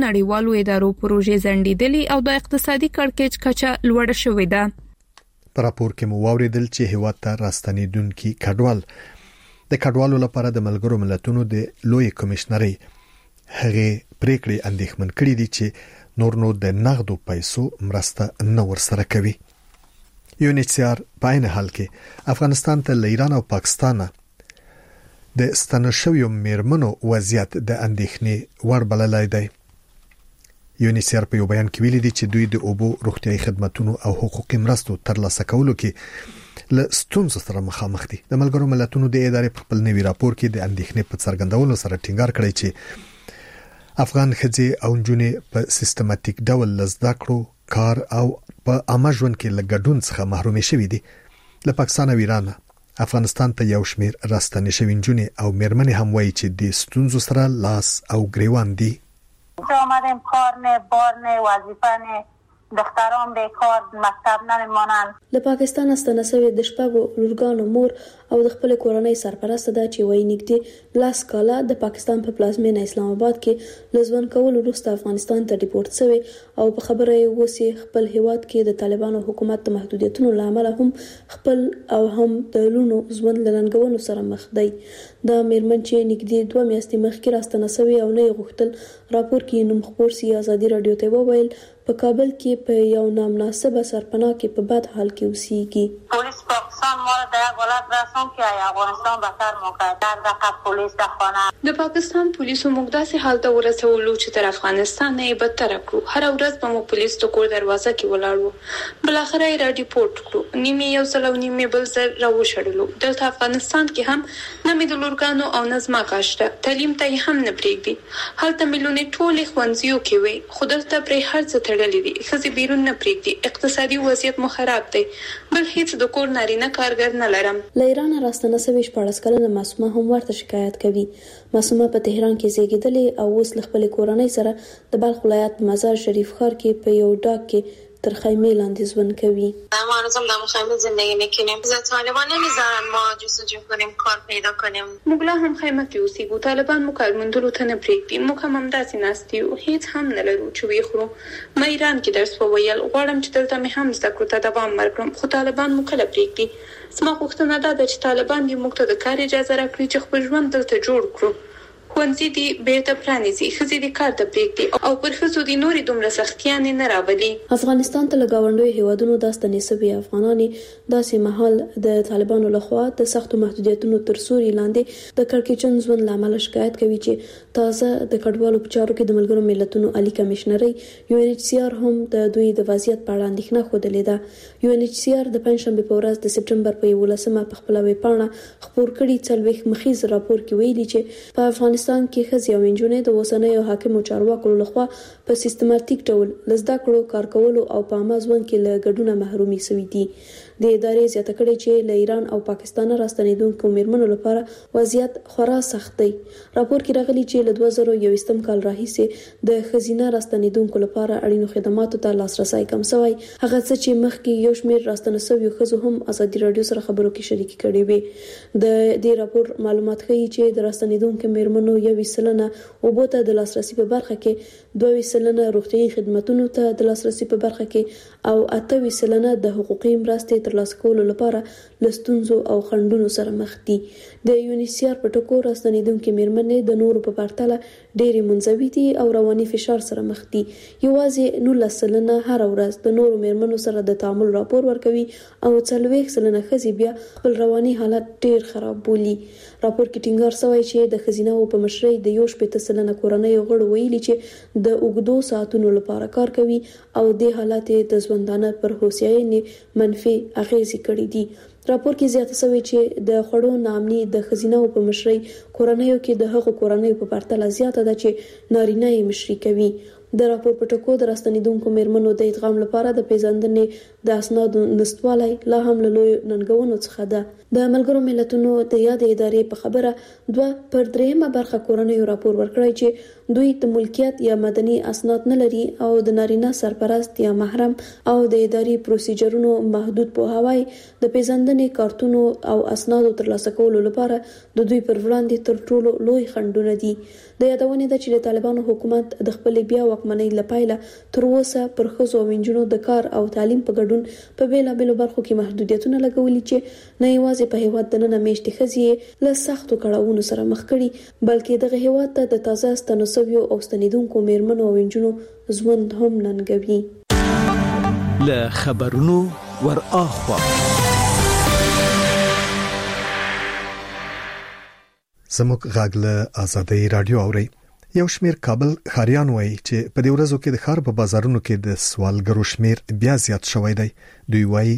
نړیوالو ادارو پروژې ځنډېدلې او د اقتصادي کړکېچ کچه لوړه شوې ده. په راپور کې مو واوریدل چې هیواد ته راستنېدونکي کډوال د کډوالو لپاره د ملګرو ملتونو د لوی کمشنري هغه پریکړې اندېښمن کړې دي چې نور نو د نغدو پیسو مرسته نه ورسره کوي. UNHCR په عین حال کې افغانستان ته له ایران او پاکستان د ستنشویو میرمنو وضعیت د اندېښنې وړ بللای دی. UNHCR په یو بیان کې ویلي دي چې دوی د اوبو روغتيایي خدماتو او حقوقي مرستو ترلاسه کولو کې له ستونزو سره مخامخ دي. د ملګرو ملتونو د ادارې په خپل نوي راپور کې د اندېښنې په څرګندولو سره ټینګار کړی چې افغان ښځې او نجونې په سیستماتیک ډول زده کړو، کار او په عامه ژوند کې له ګډون څخه محروم شوي دي. له پاکستان او ایران افغانستان ته یو شمیر راستنې شوي نجونې او میرمنې هم وایي چې د ستونزو سره لاس او گریوان دي. آمدیم کار نه، بار نه، وظیفه نه، دختران بیکار، مکتب نمیمانند. له پاکستان ستنه شوی د شپږو لورګانو مور او د خپل کورنۍ سرپرست ده چې وایي نږدې لاس کاله د پاکستان په پلازمینه اسلام آباد کې لزون کول وروسته افغانستان ته ډیپورت شوی او په خبره یې وسی خپل هیواد کې د طالبانو حکومت د محدودیتونو لامل هم خپل او هم د لونو ژوند لنګونو سره مخ دی. دا میرمن چې نږدې 2 میاشتې مخکې راستنه شوی او نه غوښتل راپور کې نوم خبر سي ازادي رادیو ته وویل په کابل کې په یو نامناسبه سرپناه کې په بد حال کې اوسېږي. پولیس پاکستان ما را در حالت رسون که افغانستان بهتر موقع در دقیق پولیس در خانه د پاکستان پولیسو موږ داسې حالت ورسولو چې تر افغانستان نه بدتر کړو. هر ورځ به مو پولیس د کور دروازه کې ولاړو. بل اخر یې را ډیپورت کړو. نیمه یو ځل او نیمه بل ځل را وشړلو. دلته افغانستان کې هم نه مې د لورګانو او نظم کاشته تعلیم ته هم نه پریږدي. هلته مليونه ټولې خوندزیو کې وي. خودلته پرې هر څه تړلې دي. خزي بیرون نه پریږدي. اقتصادي وضعیت مو خراب دی. بل هیڅ د کور نارینه کارګر نه لرم. له ایران راستنه شوی 14 کلنه معصومه هم ورته شکایت کوي. معصومه په تهران کې زیږیدلې او اوس له خپل کورنۍ سره د بلخ ولایت مزار شریف ښار کې په یو ډاک کې تر خیمه لاندې ژوند کوي. ما هنوزم در خیمه زندگی میکنیم. طالبان نمیذارن ما جستجو کنیم، کار پیدا کنیم. موږ لا هم خیمه کې اوسېږو. طالبان مو کار موندلو ته نه پرېږدي. موږ هم همداسې ناست یو. هیڅ هم نه لرو چې ویخورو. ما ایران کې درس وویل. غواړم چې دلته مې هم زده کړو ته دوام ورکړم. خو طالبان مو کله پرېږدي. زما غوښتنه دا ده چې طالبان دې موږ ته د کار اجازه راکړي چې خپل ژوند دلته جوړ کړو. ښوونځي دې بیرته پرانیزي. ښځې دې کار ته پرېږدي او پر ښځو دې نورې دومره سختیانې نه راولي. افغانستان ته له ګاونډیو هیوادونو د ستنې شوي افغانانې داسې مهال د طالبانو لخوا د سختو محدودیتونو تر سوري لاندې د کړکېچن ژوند لامل شکایت کوي چې تازه د کډوالو په چارو کې د ملګرو ملتونو عالی کمشنري UNHCR هم د دوی د وضعیت په اړه اندېښنه خوده ده. UNHCR د پنځشنبه په ورځ د سپټمبر په 11مه په خپل ویب پاڼه خبر کړي 40 مخیز راپور کې ویلي چې په افغانستان کې ښځې او نجونې د اوسنیو حاکمو چارواکو لخوا په سیستماتیک ډول لزده کړو، کار کولو او په عامه ژوند کې له ګډونه محرومي شوي دي. د ادارې زیاته کړې چې له ایران او پاکستان راستنېدونکو میرمنو لپاره وضعیت خورا سخت دی. راپور کې راغلي چې له 2021 کال راهیسې د ښځینه راستنېدونکو لپاره اړینو خدماتو ته لاسرسي کم شوی. هغه څه چې مخکې یو شمېر راستنه شویو ښځو هم ازادي رادیو سره خبرو کې شریک کړي وي. د دې راپور معلومات ښیي چې د راستنېدونکو میرمنو 21% اوبو ته د لاسرسي په برخه کې، 22% روغتيایي خدماتو ته د لاسرسي په برخه کې او 28% د حقوقي مرستې ترلاسه کولو لپاره لستونزو او خنډونو سره مخ دي. د UNHCR په ټکو راستنېدونکو میرمنې د نورو په پرتله ډېری منزوي دي او رواني فشار سره مخ دي. یوازې 19% هر ورځ د نورو میرمنو سره د تعامل راپور ورکوي او 40% ښځې بیا خپل رواني حالت ډېر خراب بولي. راپور کې ټینګار شوی چې د ښځیناو په مشرۍ د 18% کورنۍ غړو ویلي چې د اوږدو ساعتونو لپاره کار کوي او د حالت د ژوندانه پر هوساینې منفي اغیزې کړې دي. راپور کې زیاته شوی چې د خړو نامني د ښځیناو په مشرۍ کورنۍ کې د هغو کورنۍ په پرتله زیاته ده چې نارینه یې مشري کوي. د راپور په ټکو د راستنېدونکو میرمنو د ادغام لپاره د پیژندنې د اسنادو نشتوالی لا هم له لوی ننګونو څخه ده. د ملګرو ملتونو د یاد ادارې په خبره 2/3 برخه کورنۍ راپور ورکړی چې دوی د ملکیت یا مدني اسناد نه لري او د نارینه سرپرست یا محرم او د اداري پروسیجرونو محدود پوهاوی د پیژندنې کارتونو او اسنادو ترلاسه کولو لپاره د دوی پر وړاندې تر ټولو لوی خنډونه دي. د یادونې ده چې د طالبانو حکومت د خپل بیا واکمنۍ لپاره تر اوسه پر ښځو او نجونو د کار او تعلیم په ګډون په بیلابېلو برخو کې محدودیتونه لګولي چې نه یوازې په هیواد دننه میشتې ښځې له سختو کړاوونو سره مخ کړي بلکې دغه هیواد ته د تازه ستنسویو او ستنیدونکو میرمنو او نجونو ژوند هم ننګوي. له خبرونو ور اخوا زموږ غږ له آزادۍ رادیو اوري. یو شمیر کابل خاریان وایي چې په دې ورځو کې د ښار په بازارونو کې د سوالګرو شمیر بیا زیات شوی دی. دوی وایي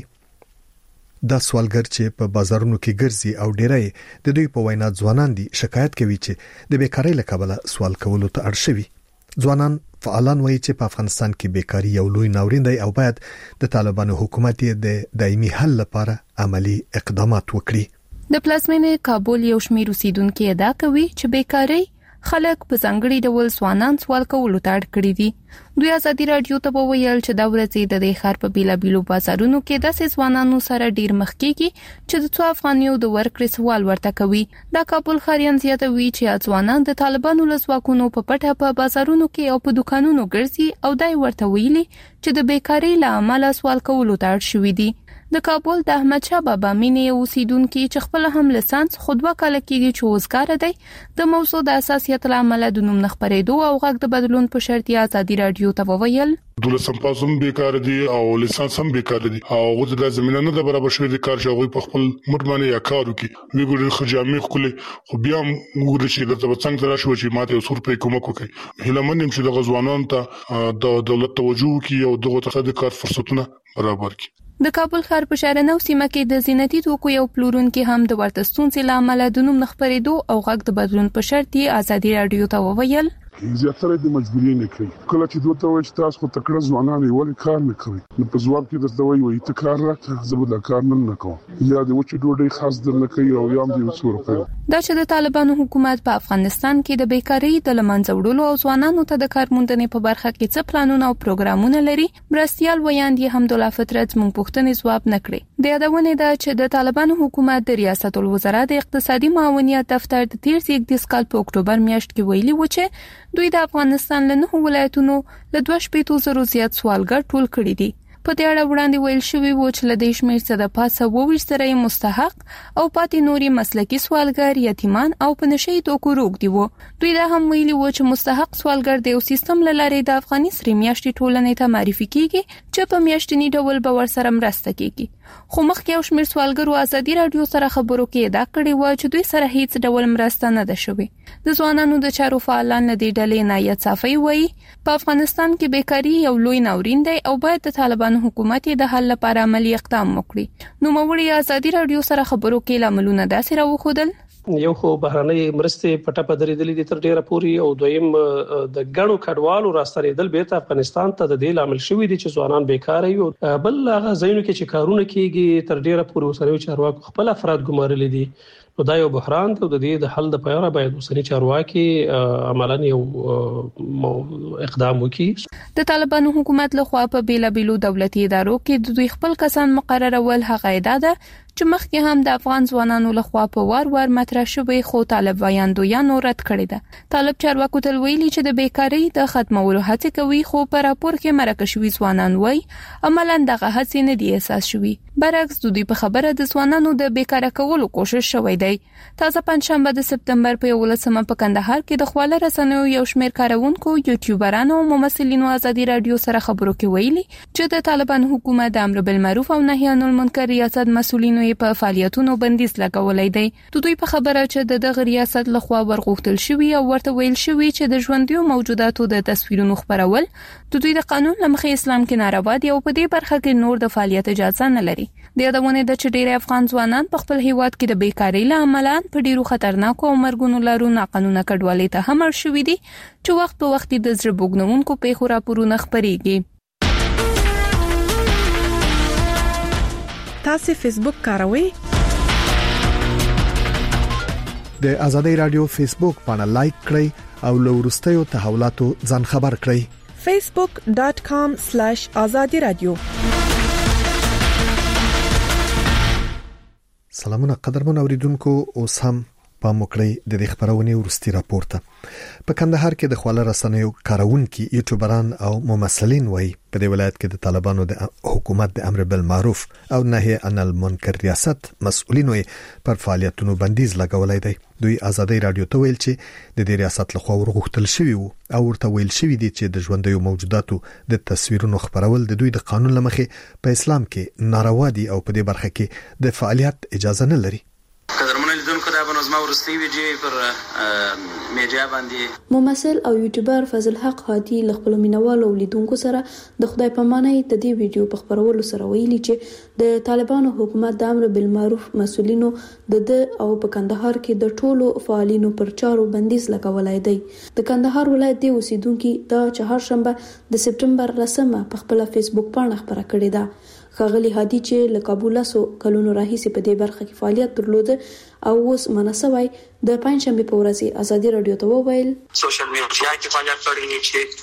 دا سوالګر چې په بازارونو کې ګرځي او ډیری د دوی په وینا ځوانان دي شکایت کوي چې د بیکاری له کبله سوال کولو ته اړ شوي. ځوانان فعالان وایي چې په افغانستان کې بیکاری یو لوی ناورین دی او باید د طالبانو حکومت د دایمي حل لپاره عملی اقدامات وکړي. د پلازمینې کابل یو شمېر اوسیدونکو ادعا کوي چې بیکاری خلک په ځانګړي ډول ځوانان سوال کولو ته اړ کړي دي. دوی آزادي رادیو ته وویل چې دا ورځې د ښار په بیلابېلو بازارونو کې داسې ځوانانو سره ډیر مخ کېږي چې د 2 افغانیو د ورکړې سوال ورته کوي. دا کابل خاریان زیاتوي چې ځوانان د طالبانو له ځواکونو په پټه په بازارونو کې او په دکانونو ګرځي او دای ورته ویلي چې د بیکاری له امله سوال کولو ته اړ شوي دي. د کابل د احمد شاه بابا مینې اوسیدونکو چې خپل هم لسانس خود وکاله کېږي چې وزګار دی د موضوع د اساسیت لامل د نوم نخبرېدو او غږ د بدلون په شرط آزادي رادیو ته وویل دولسم پاسم بیکار دي او لسانس هم بیکار دي او غوډه د زمينه نه د برابر شوی د کار شغوي په خپل مټمنه یا کارو کې وی ګوري خجامي خپل خو بیا موږ چې د څنګه تر شو چې ماته وسور په کومک وکړي هلمنیم چې د غزوانان ته د دولت توجه کی او دغه ته د کار فرصتونه برابر کی. د کابل ښار په شارنو سیمه کې د زینتي توکو یو پلورونکو هم د ورته ستونزې لامل د نوم نخبرېدو او غږ د بدلون په شرط آزادي رادیو ته وویل زیاتره د مجبورۍ نه کوي. کله چې دوی ته وایي چې تاسو خو تکړه ځوانان یې ولې کار نه کوي نو په ځواب کې درته وایي ته کار راکړه زه به دا کار نه کوم یا د وچې ډوډۍ خاص در نه کوي او یا هم د وسور کوي. دا چې د طالبانو حکومت په افغانستان کې د بیکاری د لمنځه وړلو او ځوانانو ته د کار موندنې په برخه کې څه پلانونه او پروګرامونه لري مرستيال ویاندې حمدالله فطرت موږ پوښتنې ځواب نکړي. د یادونه ده چې د طالبانو حکومت د ریاست الوزرا د اقتصادي معاونیت دفتر د 13 کال په اکتوبر میاشت کې ویلي و چې دوی د افغانستان له 9 ولایتونو له 2.0 زیات سوالګر ټول کړي دي. په دې اړه وړاندې ویل شوی و چې له دې شمېر څخه د پاسه 22 مستحق او پاتې نوري مسلکي سوالګر یتیمان او په نشي توکو روغ دي وو. دوی دا هم ویلي و چې مستحق سوالګر د یو سیستم لارې د افغاني سری میاشتې ټولنې ته معرفي کیږي چې په میاشتنی ډول به ورسره مرسته کیږي. خو مخکې یو شمېر سوالګرو آزادي رادیو سره خبرو کې ادعا کړې و چې دوی سره هیڅ ډول مرسته نه ده شوې. د ځوانانو د چارو فعالان له دې ډلې نایت صافي وایي په افغانستان کې بیکاری یو لوی ناورین دی او باید د طالبانو حکومت د حل لپاره عملی اقدام وکړي. نو موږ آزادي رادیو سره خبرو کې لاملونه داسې راوخدل یو خو بهرنۍ مرستې پټه پدریدلې دي تر ډیره پوري او دویم د ګڼو کډوالو راستنیدل بیرته افغانستان ته د دې عامل شوی دي چې ځوانان بیکار یو بل هغه ځایونو کې چې کارونه کیږي تر ډیره پوري وسره چارواکو خپل افراد ګمارلي دي. نو دا یو بحران ته د دې د حل لپاره باید وسنی چارواکي عملاً یو اقدام وکړي. د طالبانو حکومت لخوا په بیلابېلو دولتي ادارو کې د دوی خپل کسان مقررول هغه ادعا ده چې مخکې هم د افغان ځوانانو لخوا په وار مطرح شوی خو طالب ویاندویانو رد کړی ده. طالب چارواکو تل ویلي چې د بیکاری د ختمولو هڅه کوي خو په راپور کې مرکه شوی ځوانان وایي عملاً دغه هڅې نه دي اساس شوی. برعکس دوی په خبره د ځوانانو د بیکاره کولو کوشش شوی دی. تازه پنځشنبه د سپتمبر په 11مه په کندهار کې د خواله رسنیو یو شمېر کارونکو یوټیوبرانو او ممثلینو آزادي رادیو سره خبرو کې ویلي چې د طالبانو حکومت د امر بالمعروف او نهي عن المنکر ریاست مسؤلینو په فعالیتونو بندیز لګولای دی. دوی په خبره چې د ریاست لخوا ورغوښتل شوی او ورته ویل شوی چې د ژوندیو موجوداتو د تصویرونو خبرول د دوی د قانون لمخې اسلام کې ناروا دي او په دې برخه کې نور د فعالیت اجازه نه لري. د یادونه د چډيري افغان ځوانان په خپل هیواد کې د بیکاری له امله په ډیرو خطرناکو او مرګونو لارو ناقانونه کډوالۍ ته هم اړ شوی دي چې وخت په وخت د زړه بوګنونکو پیښو راپورونه خبريږي. تاسو فیسبوک کاروئ؟ د آزادۍ رادیو فیسبوک باندې لایک کړئ او له وروستیو تحولاتو ځان خبر کړئ. facebook.com/azadi radio. سلامونه قدرمن اوریدونکو، اوس هم په مکړی د خبرونه ورستي راپورته په کندهار کې د خواله رسنیو کارونکو یوټیوبران او ممثلین وایي په دې ولایت کې د طالبانو د حکومت د امر بالمعروف او نهي عن المنکر ریاست مسؤلین پر فعالیتونو بندیز لګولای دی. دوی آزادۍ رادیو ته ویل چې د دې ریاست لخوا ورغښتل شوی او ورته ویل شوی دی چې د ژوندۍ موجوداتو د تصویرونو خبرول د دوی د قانون لمخې په اسلام کې ناروا دي او په دې برخه کې د فعالیت اجازه نه لري. ممثل او یوټیوبر فضل حق هادي له خپل مینوالو لیدونکو سره د خدای پامانۍ د دې ویډیو په خبرولو سره ویلي چې د طالبانو حکومت د امر بالمعروف مسؤلینو د او په کندهار کې د ټولو فعالینو پر چارو بندیز لګولای دی. د کندهار ولایت د اوسیدونکو د چهارشنبه د سپټمبر 10 په خپل فیسبوک باندې خبره کړې ده. خغلی هادي چې له کابل سو کلونو راهیسې په دې برخه کې فعالیت درلود او اوس مناسبای د پنځشنبه په ورځ آزادي رادیو ته وویل سوشل میډیا کې فعالیت کړی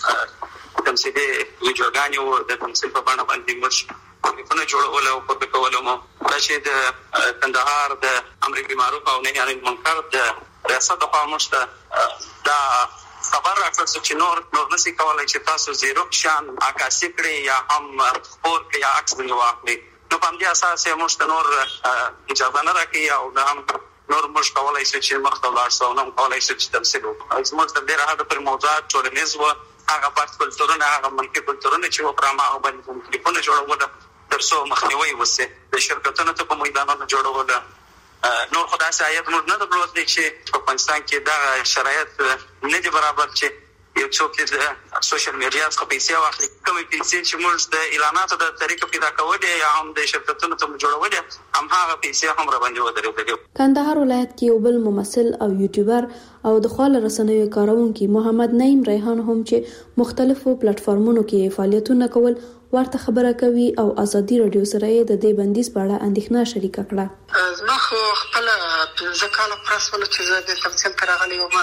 چې تمثيلي ویډیوګانې د تمثيل په بڼه باندې مرشي په جوړول او په کولو مو چې د کندهار د امر بالمعروف او نهي عن المنکر د ریاست په مشته دا خبر راکړ چې نور نشي کولای چې تاسو زیرو شان عکاسي کړی یا هم خبر کې یا عکس ونیواخلي. نو په دې اساس یې موږ نور اجازه نه راکړي او دا هم نور موږ کولای شو چې مخته لاړ شو نو کولای شو چې تمثيل وکړو. موږ د دې راځي پر موضوعات ټولنیز و هغه پات کلتورونه هغه منکي کلتورونه چې و پرما او باندې ټلیفون جوړول ترڅو مخنیوي وسه د شرکتونو ته په میدانونو جوړول. نور خدای سایت موږ نه درلود چې په افغانستان کې دا شرایط نه دي برابر چې یو څوک د سوشل میډیا څخه پیسې واخلي کومې پیسې چې موږ د اعلاناتو د طریقې پیدا کولې یا هم د شرکتونو ته جوړولې هم هغه پیسې هم را باندې ودرېدلې. کندهار ولایت کې یو بل ممثل او یوټیوبر او د خواله رسنیو کارونکو محمد نعیم ریحان هم چې مختلفو پلیټ فارمونو کې فعالیتونه کول ورته خبره کوي او آزادي رادیو سره د دې بندیز په اړه اندېښنه شریکه کړه. زما خو خپل 15 کاله پرسول چې زه د تمثيل ترغلي وم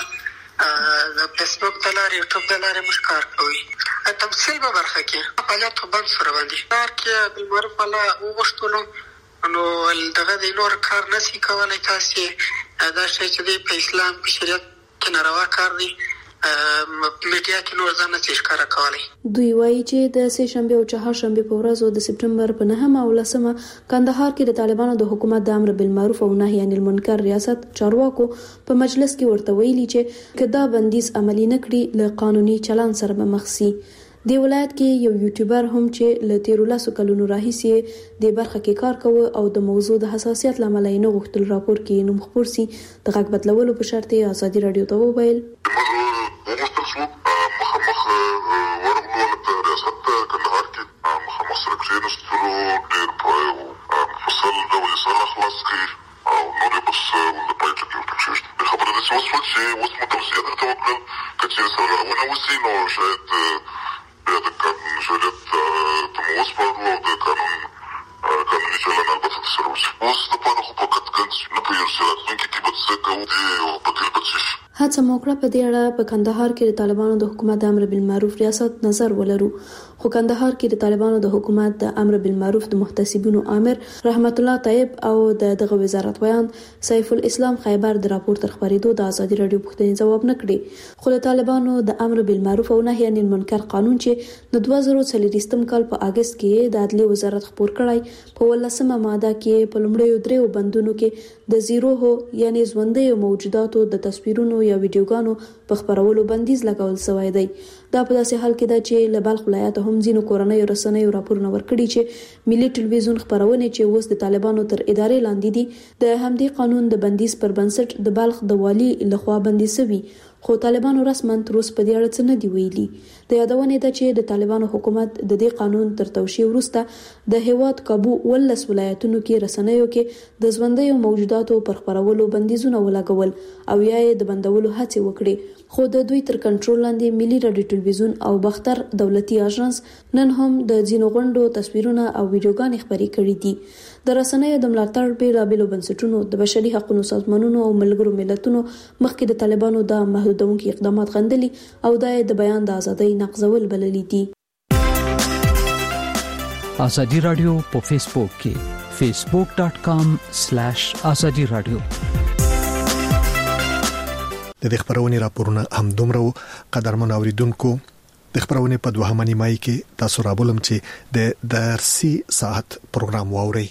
د فیسبوک د لارې یوټیوب د لارې مش کار کوي تمثيل په برخه کې فعالیت بند سره باندې کار کې بالمعروف الله وغوښتلو نو دغه د نور کار نشي کولای تاسو دا چې د اسلام په شریعت کې ناروا کار دی میډیا کې نور ځان نه ښکارا کولای. دوی وایي چې د سه شنبه او چهارشنبه په ورځو د سپټمبر په 9 او 10 کندهار کې د طالبانو د حکومت د امر بالمعروف او نهي عن المنکر ریاست چارواکو په مجلس کې ورته ویلي چې کدا بندیز عملی نکړي له قانوني چلن سره به مخ شي. د ولایت کې یو یوټیوبر هم چې له 13 کلونو راهیسې د برخه کې کار کوي او د موضوع د حساسیت لامل یې نه غوښتل راپور کې نوم خبر سي د غږ بدلولو په شرط یې آزادي رادیو ته وویل هڅه موکړه په دې اړه په کندهار کې د طالبانو د حکومت د امر بالمعروف ریاست نظر ولرو. خو کندهار کې د طالبانو د حکومت د امر بالمعروف د محتسبینو امر رحمت الله طيب او دغه وزارت ویان سیف الاسلام خیبر د راپور تر خبرېدو د آزادي رادیو پوښتنې جواب نه کړي. خو د طالبانو د امر بالمعروف او نهي عن المنکر قانون چې د 2023 کال په اگست کې د عدلیه وزارت خبر کړای په 18مه ماده کې په لومړیو دریو بندونو کې د زیرو هو یعنی ژوندۍ موجوداتو د تصویرونو یا ویډیوګانو په خبرولو بندیز لګول شوی دی. دا په داسې حال کې ده چې له بلخ ولایت هم ځینو کورنیو رسنیو راپورونه ورکړي چې ملي ټلویزیون خبرونه چې اوس د طالبانو تر ادارې لاندې دي د همدې قانون د بندیز پر بنسټ د بلخ د والی لخوا بندي شوی. خو طالبانو رسماً تر اوسه په دې اړه څه نه دی ویلي. د یادونه ده چې د طالبانو حکومت د دې قانون تر توشیح وروسته د هیواد کابو ولس ولایتونو کې رسنیو کې د ژوندۍ موجوداتو پر خبرولو بندیزونه ولګول او یا د بندولو هڅه وکړي. خو د دوی تر کنټرول لاندې ملي رادیو ټلویزیون او بختر دولتي اژانس نن هم د ځینو غونډو تصویرونه او ویډیوګانې خبري کړي دي. د رسنیو د ملاتړ بیلابېلو بنسټونو د بشري حقوقو سازمانونو او ملګرو ملتونو مخکې د طالبانو د محدودونکو اقدامات غندلي او د بیان د ازادۍ نقضول بللي دي. آزادي رادیو په فیسبوک کې facebook.com/azadi radio د خبرونې راپورونه هم دومره قدرمن اوریدونکو د خبرونې په دوهمه نیمایي کې تاسو رابولم چې د درسي ساعت پروګرام واوري.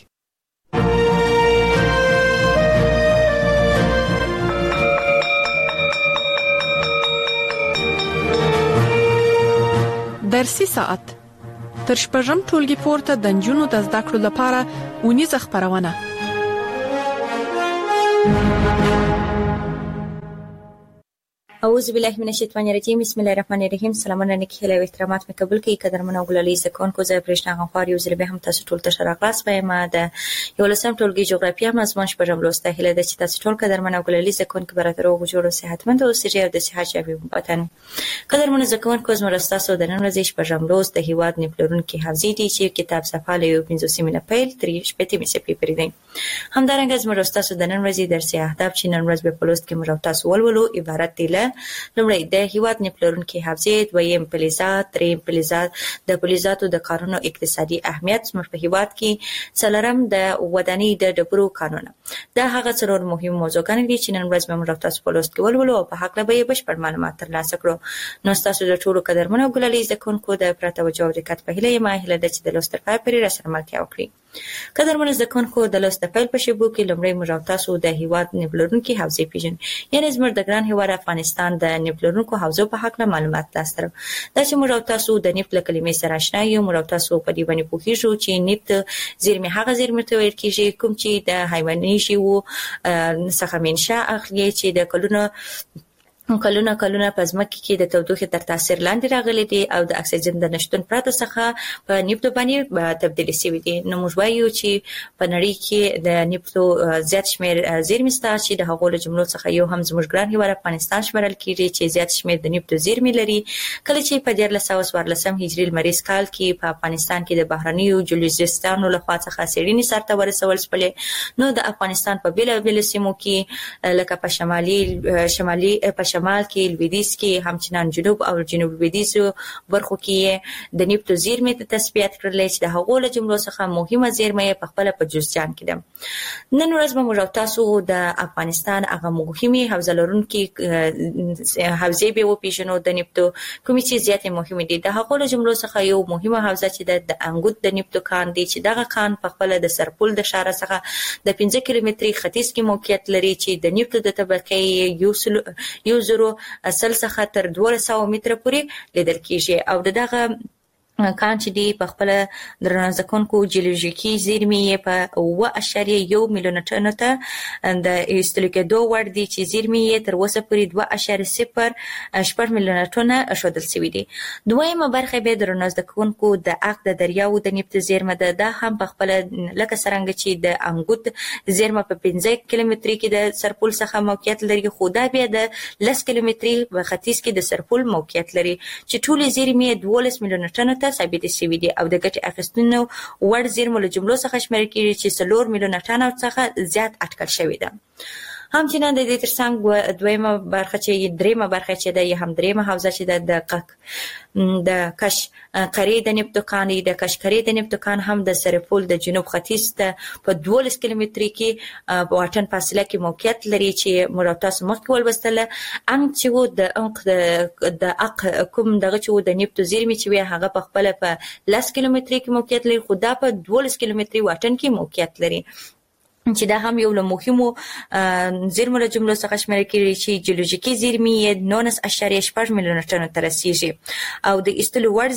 درسي ساعت تر شپږم ټولګي پورته د نجونو د زده کړو لپاره ونیزه خبرونه. اعوذ بالله من الشیطان الرجیم. بسم الله الرحمن الرحیم. سلامونه نیکی له احترامات مې قبول کړئ قدرمن او ګلالي زکونکو زه پرېښنا غوړ یو ځل به هم تاسو ټول ته شراغلاس به ما د یو لسم ټولګي جغرافیه مضمون شپږم لوسته هله د چې تاسو ټول قدرمن او ګلالي زکونکو براتر او جوړو صحتمند او سریع د صحت شوي وطن قدرمن زکونکو زموږ تاسو د نن ورځې شپږم لوست د هیواد نپلورونکي حافظي دي چې کتاب صفحه له 15 مینه پیل 3 شپږ مې سپې پرې دي. همدارنګه زموږ تاسو د نن ورځې درسي اهداف چې نن ورځ به په لوست کې موږ تاسو ولولو عبارت دي له لومړی د هیواد نپلورونکي حافظي، دویم فلزات، دریم فلزات د فلزاتو د کارونو اقتصادي اهمیت زموږ په هیواد کې، څلورم د ودانۍ د ډبرو کانونه. دا هغه څلور مهم موضوعګان دي چې نن ورځ به موږ تاسو په لوست کې ولولو او په هکله به بشپړ معلومات ترلاسه کړو. نو تاسو د ټولو قدرمنو او ګلالي زکونکو د پرته وجو او دقت په هیله ما هیله د چې د لوست پای پرې راسره ملتیا وکړي. قدرمنو زکونکو د لوست پیل په شیبو کې لومړی موږ تاسو د هیواد نپلورونکي حافظي پیژنو، یعنی زموږ د ګران هیواد افغانستان د نپلورونکو حوزو په حق له معلومات تاسو دا چې موږ تاسو د نفت له کلمې سره آشنا یو. موږ تاسو په دې باندې پوهیږو چې نفت زیرمې هغه زیرمې ته ویل کېږي کوم چې د حیواني شیو څخه منشأ اخلي چې د کلونه په ځمکه کې د تودوخې تر تاثیر لاندې راغلي دي او د اکسیجن د نشتون پرته څخه په نفت باندې تبدیل شوي دي. نو موږ وایو چې په نړۍ کې د نفتو زیات شمیر زیرمې شته چې د هغو له جملو څخه یو هم زموږ ګران هیواد افغانستان شمارل کېږي چې زیات شمیر د نفتو زیرمې لري. کله چې په 1414 هجري لمریز کال کې په افغانستان کې د بهرنیو جیولوجستانو لخوا څخه څېړنې سرته ورسول شولې، نو د افغانستان په بیلابیلو سیمو کې لکه په شمالي په شمال کې، لویدیځ کې، همچنان جنوب او جنوب لویدیځ برخو کې د نفتو زیرمې ته تثبیت کړل چې د هغو له جملو څخه مهمه زیرمه په خپل په جوزجان کې ده. نن ورځ به موږ تاسو د افغانستان هغه مهمه حوزه لرونکي حوزې به وپیژنو د نفتو کومې چې زیاتې مهمه دي. د هغو له جملو څخه یو مهمه حوزه چې د انګوت د نفتو کان دی چې دغه کان په خپل د سرپل د شاره څخه د 15 کیلومتري ختیځ کې موقعیت لري چې د نفتو د طبقې یو زرو اصل څخه تر 200 متره پورې لیدل کېږي او دغه کان چې دی په خپل درنځکونکو جیولوژیکي زیرمې په 1.1 میلیون ټن ته د ایستلو کېدو وړ دي چې زیرمې تر اوسه پورې 2.08 میلیون ټن ښودل شوي دي. دویمه برخه به درنځکونکو د اق د دریاو د نفت زیرمه ده. دا هم په خپل لکه څنګه چې د انګوت زیرمه په 15 کیلومتري کې د سرپل څخه موقعیت لري، خو دا بیا د 10 کیلومتري په ختیځ کې د سرپل موقعیت لري چې ټول زیرمې 12 میلیون ټن ته ثابت شوي دي او د ګټې اخیستنې وړ زیرمو له جملو څخه شمېرل کېږي چې 4 میلیونه ټن څخه زیات اټکل شوي ده. همچنان د دې ترڅنګ دویمه برخه چې دریمه برخه چې ده هم دریمه حوزه چې د کش قری د نفتو کان دی. د کش قری د نفتو کان هم د سرپل د جنوب ختیځ ته په 12 کیلومتري کې په واټن فاصله کې موقعیت لري چې موږ تاسو مخکې ولوستله. انګ چې د اق کوم دغه چې د نفتو زیرمې چې هغه په خپل په 10 کیلومتري کې موقعیت لري، خو دا په 12 کیلومتري واټن کې موقعیت لري چې دا هم یو له مهمو زیرمو له جملو څخه شمېرل کېږي چې جیولوژیکي زیرمې 19.8 میلیون ټنو ته رسیږي او د ایستلو وړ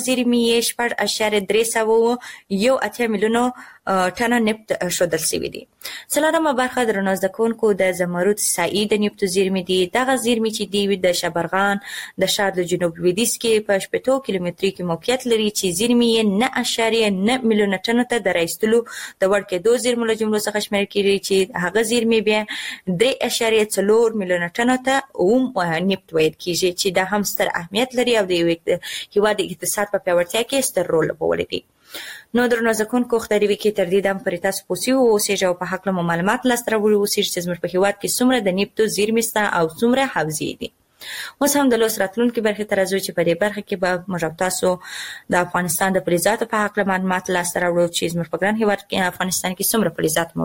زیرمې 4.318 میلیونو ټنه نفت ښودل شوي دي. څلورمه برخه درنځکونکو د زمرد سعی د نفتو زیرمې دي. دغه زیرمې چې دی د شبرغان د ښار د جنوب لویدیځ کې په 80 کیلومتري کې موقعیت لري چې زیرمې 9.9 میلیون ټنو ته د رایستلو د وړ کېدو زیرمو له جملو څخه شمېرل کېږي چې هغه زیرمې بیا 3.4 میلیون ټنو ته نفت ویل کېږي چې دا هم ستر اهمیت لري او د هیواد د اقتصاد په پیاوړتیا کې ستر رول لوبولی دی. نو درنځکونکو خدای دې کې تر دې دم پرې تاسو پوسیو اوسېږئ او په هکله مو معلومات لاسته راوړي اوسېږي چې زموږ په هیواد کې څومره د نفتو زیرمې شته او څومره حوزې دي. اوس هم د لوست راتلونکي برخې ته راځو چې په دې برخه کې به موږ تاسو د افغانستان د فلزاتو په هکله معلومات لاسته راوړو چې زموږ په ګران هیواد کې افغانستان کې څومره فلزات موجود.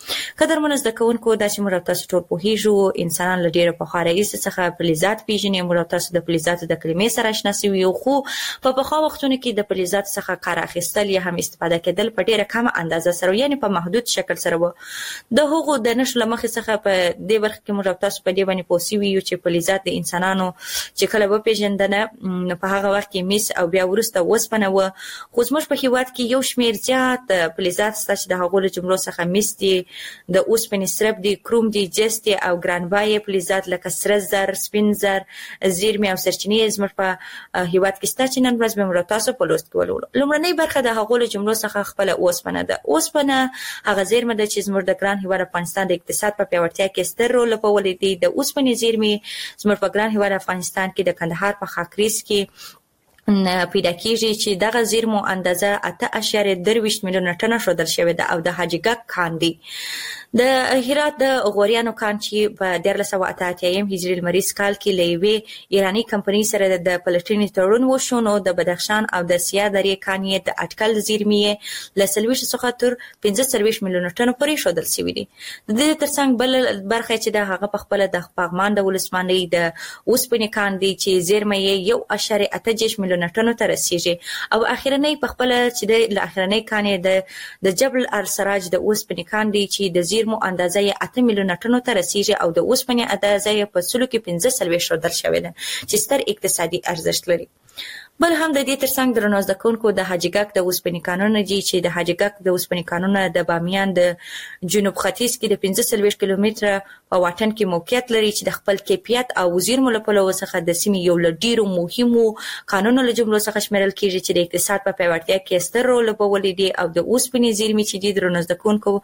قدرمن زده کوونکو د چې موږ تاسو ټول پوهیږو انسانان له ډیره پخوا راهیسې څخه فلزات پیژني. موږ تاسو د فلزاتو د کلمې سره آشنا شوي یو، خو په پخوا وختونو کې د فلزات څخه کار اخیستل یا هم استفاده کېدل په ډیره کمه اندازه سره، یعنی په محدود شکل سره و. د هغو د نشو لمخې څخه په دې برخه کې موږ تاسو په دې باندې پوه شوي یو چې فلزات د انسانانو چې کله وپېژندنه په هغه وخت کې مس او بیا وروسته اوسپنه و. خو زموږ په هېواد کې یو شمېر زیات فلزات شته چې د هغو له جملو څخه مس دي، د اوسپنې سرب دي، کروم دي، جست دي او ګرانبایه فلزات لکه سره زر، سپین زر، زیرمې او سرچینې زموږ په هېواد کې شته چې نن ورځ به موږ تاسو په لوست کې ولولو. لومړنۍ برخه د هغو له جملو څخه خپله اوسپنه ده. اوسپنه هغه زیرمه ده چې زموږ د ګران هېواد افغانستان د اقتصاد په پیاوړتیا کې ستر رول لوبولی دی. د اوسپنې زیرمې زموږ په ګران هېواد افغانستان کې د کندهار په خاکریز کې پیدا کیږي چې دغه زیرمو اندازه 8.23 میلیونه ټنه ښودل شوې ده او د حاجي ګک کان دی. د هرات د غوریانو کان چې په 1488 هجري لمریز کال کې له یوې ایراني کمپنۍ سره د پلټنې تړون وشو، نو د بدخشان او د سیاه درې کان یې د اټکل زیرمې له 40 څخه تر 45 میلیونه ټنو پورې ښودل شوي دي. د دې ترڅنګ بل برخه چې د هغه په خپله د پغمان د ولسوالۍ د اوسپنې کان دی چې زیرمه یې 1.8 میلیونه ټنو ته رسیږي، او اخرنۍ په خپله چې د اخرنۍ کان یې د جبل السراج د اوسپنې کان دی چې د زیرمو اندازه یې 8 میلیونه ټنو ته رسیږي او د اوسپنې اندازه یې په 45 ښودل شوې ده چې ستر اقتصادي ارزښت لري. بل هم د دې ترڅنګ درنو زده کوونکو د حاجي ګک د اوسپنې کانونه دي چې د حاجي ګک د اوسپنې کانونه د بامیان د جنوب ختیځ کې د 45 کیلومتره په واټن کې موقعیت لري چې د خپل کیفیت او زیرمو له پلوه څخه د سیمې یو له ډیرو مهمو کانونو له جملو څخه شمیرل کیږي چې د اقتصاد په پیاوړتیا کې ستر رول لوبولی دی. او د اوسپنې زیرمې چې دي درنو زده کوونکو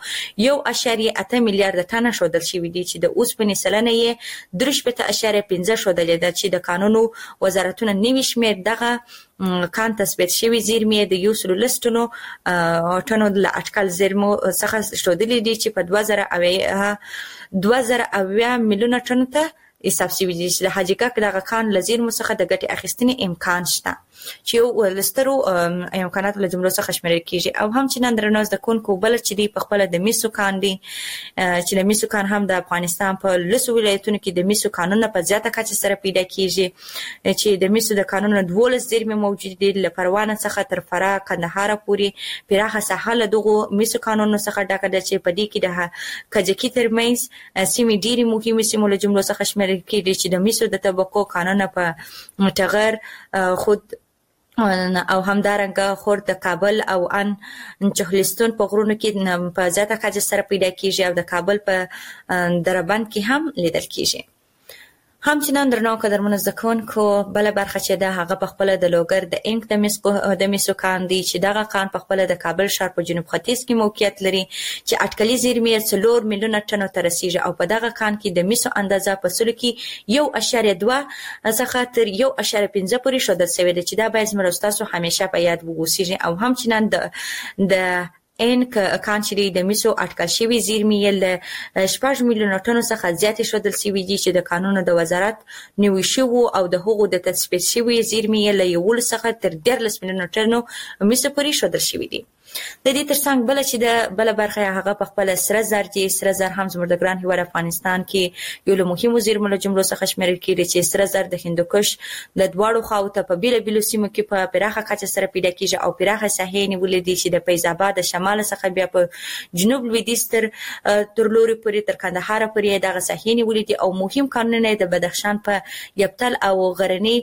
1.8 میلیارډ ټنه ښودل شوي دي چې د اوسپنې سلنه یې 3.5 ښودلې ده چې د قانونو وزارتونه نوي شمېر دغه کان تثبیت شوي زیرمې د 110 ټنو له اټکل زیرمو څخه ښودلې دي چې په 2008 میلیونه ټنو ته حساب شوي دي چې د حاجي ګک دغه کان له زیرمو څخه د ګټې اخیستنې امکان شته چې یو له سترو امکاناتو له جملو څخه شمیرل کیږي. او هم چې نن درنو زده کوونکو بل چې دی په خپله د میسو کان دی چې د میسو کان هم د افغانستان په 10 ولایتونو کې د میسو کانونه په زیاته کچه سره پیدا کیږي چې د میسو د کانونو 12 زیرمې موجود دي له پروانه څخه تر فراه کندهار پورې پراخه ساحه له دغو میسو کانونو څخه ډکه ده چې په دې کې د کجکي ترمنځ سیمې ډېرې مهمې سیمو له جملو څخه شمیرل کیږي چې د میسو د طبقو کانونه په ټغر خود او همدارنګه خور د کابل او ان چهلستون په غرونو کې په زیاته کچه سره پیدا کیږي او د کابل په دربند کې هم لیدل کیږي. هم چې نن درنو قدرمن زده کوونکو بل برخه چې ده هغه په خپله د لوګر د انک د میسو کان دی چې دغه کان په خپله د کابل ښار په جنوب ختیځ کې موقعیت لري چې اټکلي زیرمې 4 میلیونه ټنو ته رسیږي او په دغه کان کې د میسو اندازه په سلو کې 1.2 څخه تر 1.5 پورې ښودل شوې ده چې دا باید زموږ ستاسو همیشه په یاد وګوسیږي. او هم چې نن د انک کان چې د میسو اټکل شوي زیرمې له 6 میلیونه ټنو څخه زیاتې ښودل شوي دي چې د قانونو د وزارت نیوي شوو او د هغو د تثبیت شوي زیرمې له 11 څخه تر 14 میلیونه ټنو میسو پورې ښودل شوي دي. د دې ترڅنګ بل چې د بل برخه هغه په خپل سره زر دي. سره زر هم زموږ د ګران هېواد افغانستان کې یو له مهمو زیرمو له جملو څخه شمیرل کیږي چې سره زر د هندوکش د دواړو خواو ته په بیلابیلو سیمو کې په پراخه کچه سره پیدا کیږي او پراخه ساحې نیولې دي چې د فیض آباد د شمال څخه بیا په جنوب لویدیځ تر لوري پورې تر کندهار پورې دغه ساحې نیولې دي او مهم کانونه د بدخشان په یبتل او غرنی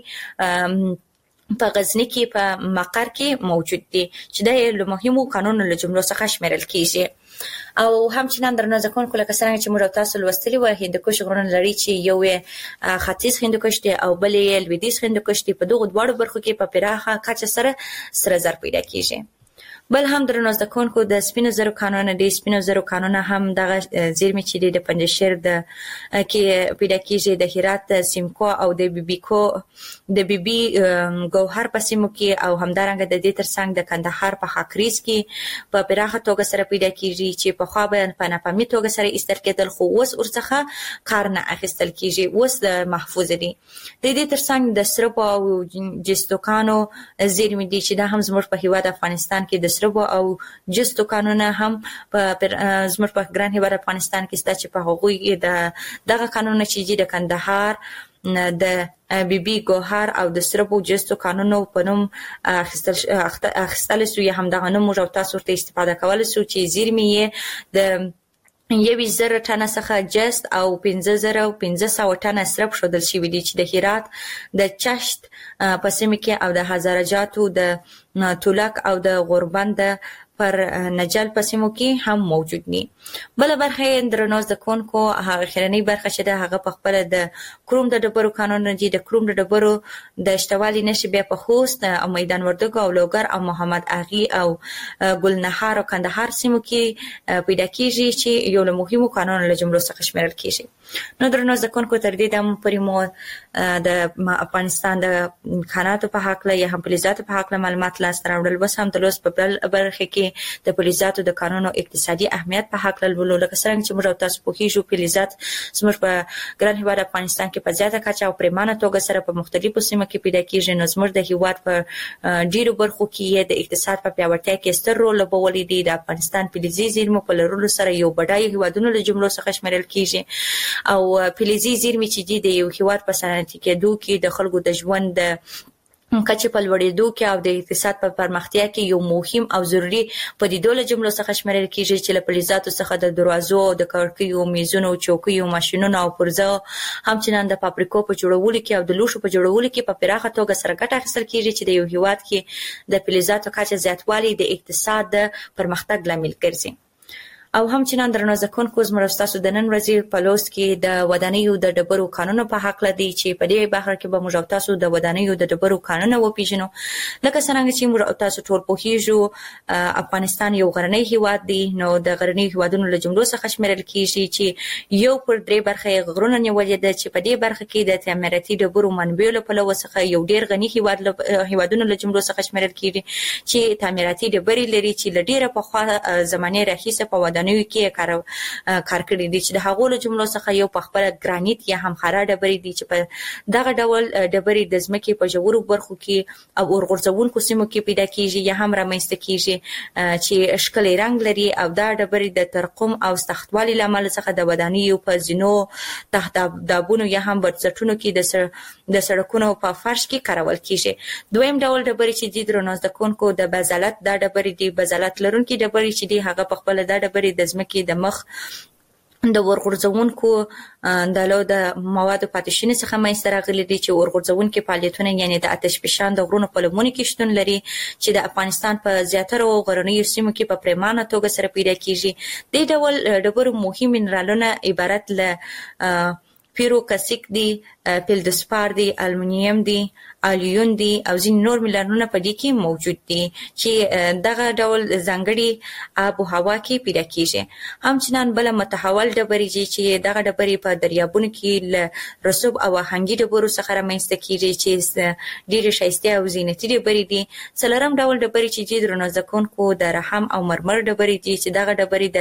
په غزنی کې په مقر کې موجود دي چې د مهمو قانونو له جملو څخه شمیرل کیږي. او هم چې نن درنه ځکون کوله کسانه چې موږ تاسو لوستلی و هندوکش غرونه لري چې یو ختیځ هندوکش دی او بل یې لویدیځ هندوکش دی. په دغه دواړو برخو کې په پراخه کچه سره زر پیدا کیږي. بل هم درنو زده کوونکو د سپینو زرو کانونه دي. سپینو زرو کانونه هم دغه زیرمې چې دي د پنجشیر د کې پیدا کیږي د هرات سیمکو او د بیبي ګوهر په سیمو کې او همدارنګه د دې ترڅنګ د کندهار په خاکریز کې په پراخه توګه سره پیدا کیږي چې په خوا به په ناپامي توګه سره ایستل کېدل خو اوس ورڅخه کار نه اخیستل کیږي، اوس د محفوظ دي. د دې ترڅنګ د سرپو او جستوکانو زیرمې دي چې دا هم زموږ په هېواد افغانستان کې د سربو او جستو قانون هم زموږ په ګران هیواد افغانستان کې ستاسو په هغوی دغه قانون چې د کندهار د بي ګوهر او د سربو جستو قانونو په نوم اخیستل سو یا هم دغه نوم موږ تاسو ته استفاده کول سو چې زیرمې د 1,000 ټنه څخه جست او 15,500 ټنه سرب شودل شوی دی چې د هرات د چشت په سیمه کې او د هزارجاتو د تولک او د غوربند پر نجل پسیمو کې هم موجود دي. بل برخه درنوز د کونکو هغه خیرنی برخه چې د هغه په خپل د کروم د ډبرو قانون دی د کروم د ډبرو د اشتوالي نشي بیا په خوست او میدان وردګو او لوګر او محمد اغي او ګلنهار او کندهار سیمو کې پیدا کیږي چې یو له مهمو قانون له جملو څخه شمیرل کیږي. نو درنوز د کونکو تر دې د پریمو د افغانستان د خاناتو په حق له یا هم فلزاتو په حق له معلومات لاس راوړل وس هم د لوس په بل برخه کې د فلزاتو د قانونو اقتصادي اهمیت په حق له لکه څنګه چې موږ تاسو په هیڅ فلزات زموږ په ګران هیواد افغانستان کې په زیاته کچه او پریمانه توګه سره په مختلفو سیمو کې پیدا کیږي. نو زموږ د هیواد په ډیرو برخو کې د اقتصاد په پیاوړتیا کې ستر رول لوبولی دی. د افغانستان فلزي زیرمو په لرلو سره یو بډای هیوادونو له جملو څخه شمیرل کیږي او فلزي زیرمې چې د یو هیواد په صنعتي کېدو کې د خلکو د ژوند د کچې په لوړېدو کې او د اقتصاد په پرمختیا کې یو مهم او ضروري پدیدو له جملو څخه شمیرل کیږي چې له فلزاتو څخه د دروازو د کړکیو میزونو چوکیو ماشينونو او پرزه همچنان د فابریکو په جوړولو کې او د لوښو په جوړولو کې په پراخه توګه سره ګټه اخیستل کیږي چې د یو هیواد کې د فلزاتو کچه زیاتوالی د اقتصاد د پرمختګ لامل ګرځي. او همچنان درنوز کونکو زموږ تاسو د نن ورځې په لوست کې د ودانیو د ډبرو قانون په حق لدی چې په دې بهر کې به موږ تاسو د ودانیو د ډبرو قانون وپیژنو. لکه څنګه چې موږ تاسو ټول پوهیږو افغانستان یو غرنی هیواد دی. نو د غرنی هیوادونو له جملو څخه شمیرل کیږي چې یو پر درې برخه غرونه نیولې ده چې په دې برخه کې د تعمیراتي ډبرو منبع له پلوه څخه یو ډیر غنی هیوادونو له جملو څخه شمیرل کیږي چې تعمیراتي ډبرې لري چې له ډیره په خوا زمانه راهیسه په ودانیو کې کار کړی دي چې د هغو له جملو څخه یو په خپل ګرانیت یا هم خارا ډبرې دي چې په دغه ډول ډبرې د ځمکې په ژورو برخو کې او اورغورځونکو سیمو کې پیدا کیږي یا هم رامنځته کیږي چې ښکلی رنګ لري او دا ډبرې د ترقم او سختوالي له امله څخه د ودانیو په زینو تحت دابونو یا هم بنسټونو کې د سړکونو په فرش کې کارول کیږي. دویم ډول ډبرې چې د درنوز د کونکو د بازالت دا ډبرې دي. بازالت لرونکي ډبرې چې دي هغه په خپل دا ډبرې د ځمکې د مخ د ورغورځونکو د موادو پاتې څخه منځته راغلي دي چې ورغورځونکي فعالیتونه یعنی د آتش فشان د غرونو په لمنو کې شتون لري چې د افغانستان په زیاتره غرنیو سیمو کې په پریمانه توګه سره پیدا کیږي. د ډول ډبرو مهم منرالونه عبارت له پیروکسیک دی، فلدسپار دی، المونیم دی، الیون دی او ځین نور منرالونه په دې کې موجود دي چې دغه ډول ځانګړي آب او هوا کې پیدا کیږي. همچنان بل متحول ډبرې چې دغه ډبرې په دریابونو کې له رسوب او آهنګي ډبرو څخه رامنځته کیږي چې ډېرې ښایسته او زینتي ډبرې دي. څلورم ډول ډبرې چې درنو ځکونکو د رحم او مرمر ډبرې دي چې دغه ډبرې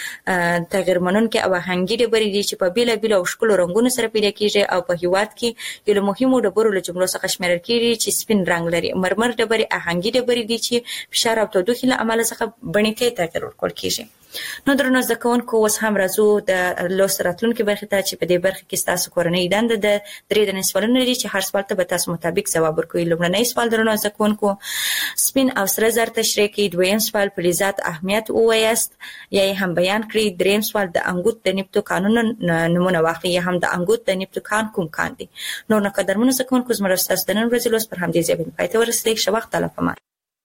د تغیر منونکي او آهنګي ډبرې دي چې په بیلابیلو او ښکلو رنګونو سره پیدا کیږي او په هیواد کې یو له مهمو ډبرو له جملو څخه شمیرل کیږي چې سپین رنګ لري. مرمر ډبرې آهنګي ډبرې دي چې فشار او تودوخې له امله څخه بڼې ته تغیر ورکول کیږي. نو درنو ځکونکو اوس هم راځو د لوست راتلونکي برخې ته چې په دې برخه کې تاسو کورنۍ دنده د درې دنې سوالونه لري چې هر سوال ته به تاسو مطابق ځواب ورکوئ. لومړنی سوال درنو ځکونکو سپین او سره زر تشریح کړئ. دویم سوال فلزات اهمیت ووایاست یا هم بیان کړئ. دریم سوال د انګوت د نیپتو قانون نمونه واخلئ یا هم د انګوت د نیپتو قانون کوم کان دي. نور نه قدرمنو ځکونکو زموږ تاسو د نن ورځې لوست پر همدې ځای باندې پای ته ورسېږي. ښه وخت الله پامان.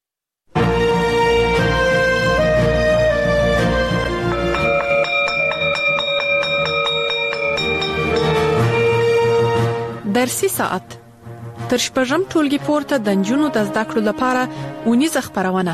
درسي ساعت تر شپږم ټولګي پورته د نجونو د زده کړو لپاره اونیزه خبرونه.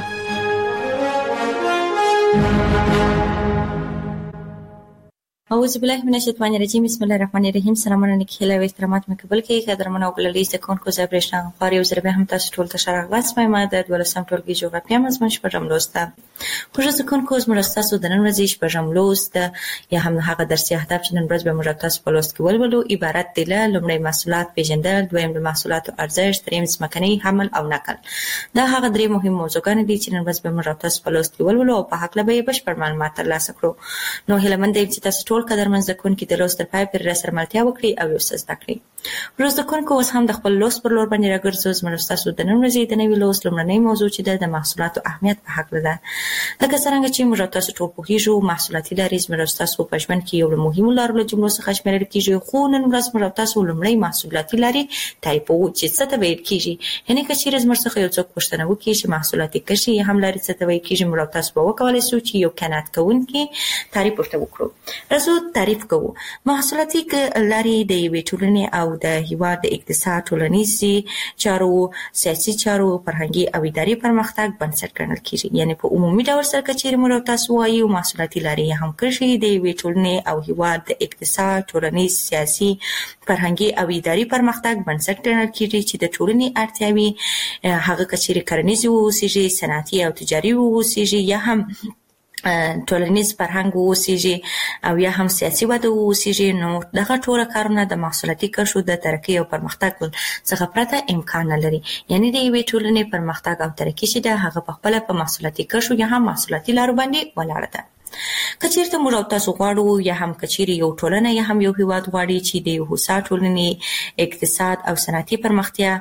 اعوذ بالله من الشیطان الرجیم بسم الله الرحمن الرحیم سلامونه نیکهله و احترامات مې قبول کړئ قدرمن او ګلالي زکونکو زه برېښنا غوړ یو ځل به هم تاسو ټول ته شراغلاس وایم د 12 ټولګي جغرافیه مضمون شپږم لوست ده خو زکونکو زموږ تاسو د نن ورځې شپږم لوست یا هم هغه درسي اهداف چې نن ورځ به موږ تاسو په لوست کې ولولو عبارت دي له لومړی محصولات پیژندل دویم د محصولاتو ارزښت دریم ځمکني حمل او نقل دا هغه درې مهم موضوعګان دي چې نن ورځ به موږ تاسو په لوست کې ولولو او په حق لبه بشپړ معلومات ترلاسه کړو نو هیله مند یم چې تاسو ټول قدرمن زکونکو کې د لوست تر پای پورې راسره ملتیا وکړي او یو څه زده کړئ ورځ د کوونکو اوس هم د خپل لوست پر لور باندې راګرځو زموږ تاسو د نن ورځې د نوي لوست لومړنۍ موضوع چې د محصولاتو اهمیت په حق ده لکه څنګه چې موږ تاسو ټول پوهیږو محصولاتي لارې زموږ تاسو په ژوند کې یو له مهمو لارو له جملو څخه شمیرل کیږي خو نن ورځ موږ تاسو لومړی محصولاتي لارې ټایپو چې څه ته ویل کیږي یعنی که چیرې زموږ څخه یو څوک پوښتنه وکړي چې محصولاتي کشي هم لارې څه ته ویل کیږي موږ تاسو به وکولای شو چې یو قناعت کوونکی تعریف ورته وکړو راځو تعریف کوو محصولاتي لارې د یوې ټولنې او د هیواد د اقتصاد ټولنیزي چارو سیاسي چارو فرهنګي او اداري پرمختګ بنسټ ګڼل کیږي یعنی په عمومي ډول سره کچېرې موږ تاسو وایو محصولاتي لارې هم کړي د یوې ټولنې او هیواد د اقتصاد ټولنیز سیاسي فرهنګي او اداري پرمختګ بنسټ ګڼل کیږي چې د ټولنې اړتیاوي هغه کچېرې کرنیزي اوسېږي صنعتي او تجاري اوسېږي یا هم ټولنیز فرهنګ اوسېږي او یا هم سیاسي وده اوسېږي نو دغه ټول کارونه د محصولاتي کشو د ترقۍ او پرمختګ څخه پرته امکان نه لري یعنی د یوې ټولنې پرمختګ او ترقۍ چې ده هغه په خپله په محصولاتي کشو یا هم محصولاتي لارو باندې ولاړه ده کچېرته موږ تاسو غواړو یا هم کچېرې یو ټولنه یا هم یو هیواد غواړي چې د یو هوسا ټولنې اقتصاد او صنعتي پرمختیا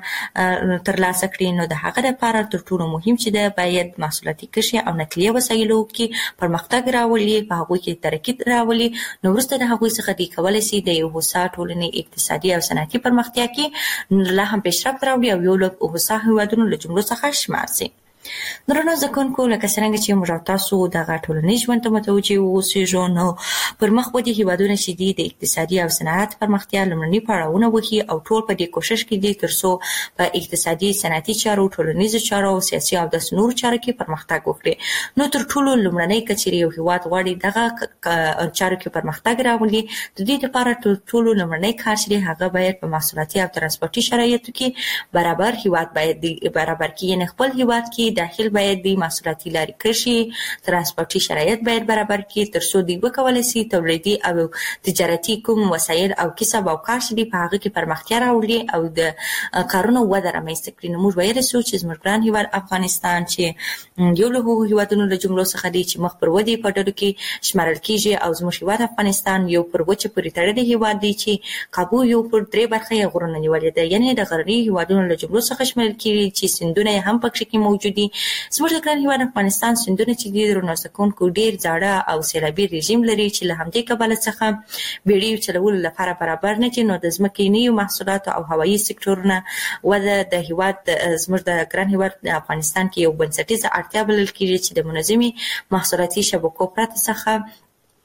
ترلاسه کړي نو د هغه لپاره تر ټولو مهم چې ده باید محصولاتي کشي او نقلیه وسایلو کې پرمختګ راولي په هغوی کې ترقي راولي نو وروسته د هغوی څخه دوی کولی شي د یو هوسا ټولنې اقتصادي او صنعتي پرمختیا کې لا هم پیشرفت راوړي او یو له هوسا هیوادونو له جملو څخه شمار شي درنو زکونکو لکه څنګه چې موږ تاسو د ټولنیز ژوند ته متوجه اوسئ نو پر مخ ودی هیوادونه چې د اقتصادي او صنعت پرمختیا لمړني پړاوونه وکړي او ټول په دې کوشش کې دي ترڅو په اقتصادي صنعتي چارو ټولنیز چارو او سیاسي او د نور چارو کې پرمختګ وکړي نو تر ټولو لمړني کچېرې یو هیواد غواړي دغه چارو کې پرمختګ راولي د دې لپاره تر ټولو لمړني کار چې هغه باید په محصولاتي او ترانسپورتي شرایطو کې برابر هیواد باید برابر کې یعنی خپل هیواد کې داخل باید د محصولاتي لارې کشي ترانسپورتي شرایط باید برابر کړي ترڅو دوی وکولای شي تولیدي او تجارتي کوم وسایل او کسب او کار چې په هغه کې پرمختیا راوړي او د کارونو وده رامنځته کړي نو موږ ویلی شو چې زموږ ګران هیواد افغانستان چې یو له هغو هیوادونو له جملو څخه دی چې مخ پر ودې په ډلو کې شمارل کیږي او زموږ هیواد افغانستان یو پر وچه پورې تړلی هیواد دی چې کابو یو پر درې برخې یې غرونه نیولې ده یعنی د غرني هیوادونو له جملو څخه شمارل کیږي چې سیندونه هم پکې کې موجود دي زموږ د ګران هیواد افغانستان سیندونه چې دي درنو زکونکو ډیر زاړه او سیلابي رژیم لري چې له همدې کبله څخه بیړۍ چلولو لپاره برابر نه دي نو د ځمکنیو محصولاتو او هوایي سکتورونه وده د هیواد زموږ د ګران هیواد افغانستان کې یو بنسټیزه اړتیا بلل کیږي چې د منظمي محصولاتي شبکو پرته څخه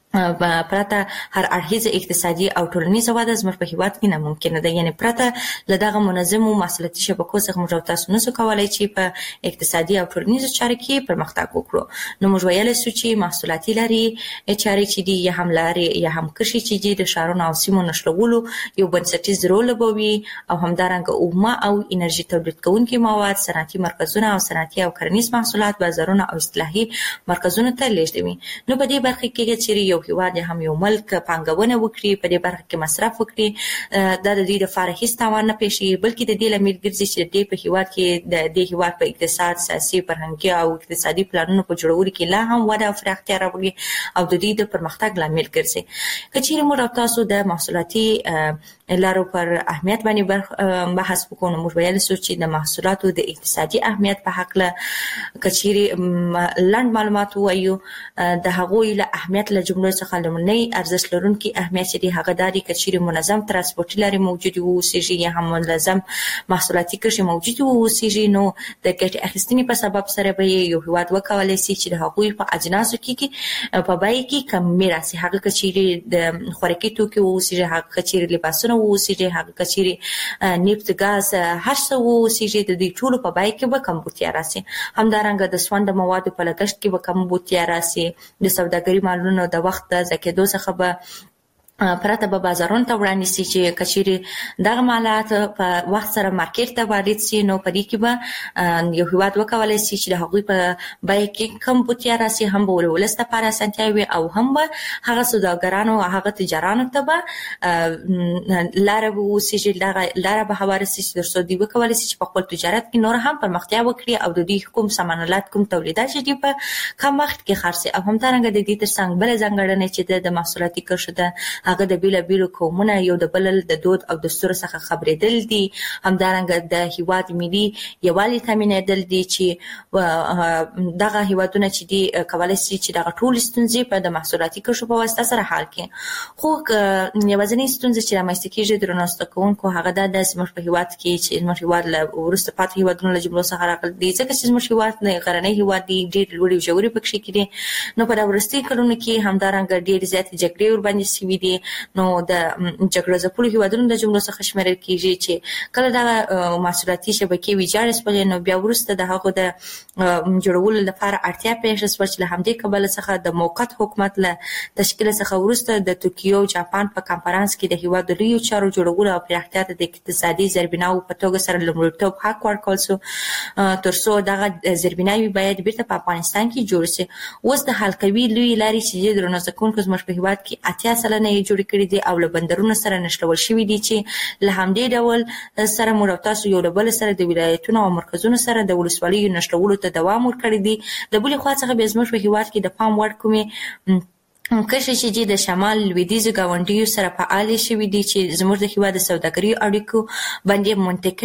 پرته هر اړخیزه اقتصادي او ټولنیزه وده زموږ په هیواد کې ناممکنه ده یعنی پرته له دغه منظمو محصولاتي شبکو څخه موږ تاسو نشو کولای چې په اقتصادي او ټولنیزو چارو کې پرمختګ وکړو نو موږ ویلی شو چې محصولاتي لارې چارې چې دي یا هم لارې یا هم کشي چې دي د ښارونو او سیمو نښلولو یو بنسټیز رول لوبوي او همدارنګه اومه او انرژي تولید کوونکي مواد صنعتي مرکزونه او صنعتي او کرنیز محصولات بازارونه او اصلاحي مرکزونو ته لیږدوي نو په دې برخه کې چې یو هیواد هم یو ملک پانګونه وکړي په دې برخه کې مصرف وکړي دا د دې لپاره هیڅ تاوان نه پېښیږي بلکې د دې لامل ګرځي چې د په هیواد کې د دې هیواد په اقتصاد سیاسي فرهنګي او اقتصادي پلانونو په جوړولو کې لا هم وده او پراختیا راوړي او د دې د پرمختګ لامل ګرځي که چیرې موږ تاسو د محصولاتي لارو پر اهمیت باندې بحث وکړو نو موږ ویلی شو چې د محصولاتو د اقتصادي اهمیت په هکله که چیرې لنډ معلومات ووایو د هغوی له اهمیت له جملو څخه لومړنی ارزښت لرونکي اهمیت چې دی هغه دا دی که چیرې منظم ترانسپورتي لارې موجودې واوسېږي یا هم منظم محصولاتي کښې موجودې واوسېږي نو د ګټې اخیستنې په سبب سره به یو هیواد وکولی شي چې د هغوی په اجناسو کې په بیې کې کمي راسي هغه که چیرې د خوراکي توکي واوسېږي هغه که چیرې لباسونه واوسېږي هغه که چیرې نفت ګاز هر څه واوسېږي د دې ټولو په بیې کې به کمبودتیا راسي همدارنګه د سون د موادو په لګښت کې به کمبودتیا راسي د سوداګري مالونو د وخت د ضایع کېدو څخه به پرته به بازارونو ته وړاندې شي چې کچېرې دغه مالات په وخت سره مارکیټ ته وارد شي نو په دې کې به یو هیواد وکولای شي چې د هغوی په بیه کې کم بوتیا راسي، هم به ولس لپاره اسانتیا وي او هم به هغه سوداګرانو او هغه تجارانو ته به لاره ووسیږي، لاره به هواره شي چې ترڅو دوی وکولای شي چې په خپل تجارت کې نور هم پرمختیا وکړي او د دوی کوم سامانالات کوم تولیدات چې دوی په کم وخت کې خرڅي. او همدارنګه د دې ترڅنګ بله ځانګړنه چې د محصولاتي کرښو ده هغه د بیلابیلو قومونه یو د بل د دود او دستور څخه خبرېدل دي، همدارنګه د هیواد ملي یووالي تامینېدل دي چې دغه هیوادونه چې دي کولای شي چې دغه ټول ستونزې په د محصولاتي کرښو په واسطه سره حل کړي. خو یوازینۍ ستونزه چې رامنځته کېږي درنو زده کوونکو هغه دا ده زموږ په هیواد کې چې زموږ هیواد له وروسته پاتې هیوادونو له جملو څخه راغلی دی، ځکه چې زموږ هیواد غرنی هیواد دی، ډېر لوړې او ژورې پکښې کېدي. نو په وروستي کلونو کې همدارنګه ډېرې زیاتې جګړې ورباندې شوي دي. نو د جګړه ځپلو هیوادونو د جملو څخه شمیرل کېږي چې کله دغه محصولاتي شبکې ویجاړې شولې نو بیا وروسته د هغو د جوړولو لپاره اړتیا پېښه شوه چې له همدې کبله څخه د موقت حکومت له تشکیل څخه وروسته د توکیو او جاپان په کنفرانس کې د هیواد د لویو چارو جوړولو او پراختیا ته د اقتصادي زیربناو په توګه سره لومړیتوب حق ورکړل شو ترڅو دغه زیربناوې باید بیرته په افغانستان کې جوړ شي. اوس د حل کوي لویې لارې چې درنو زده کوونکو زموږ په هیواد کې 80 سلنه یې جوړې کړي دي او له بندرونو سره نښلول شوي دي چې له همدې ډول سره موږ او تاسو یو له بل سره د ولایتونو او مرکزونو سره د ولسوالیو نښلولو ته دوام ورکړی دی. د بلې خوا څخه بیا زموږ په هیواد کې د پام وړ کومې کشي چې د شمال لویدیځ ګاونډیو سره فعال شوي دي چې زموږ د هیواد د سوداګرۍ اړیکو باندې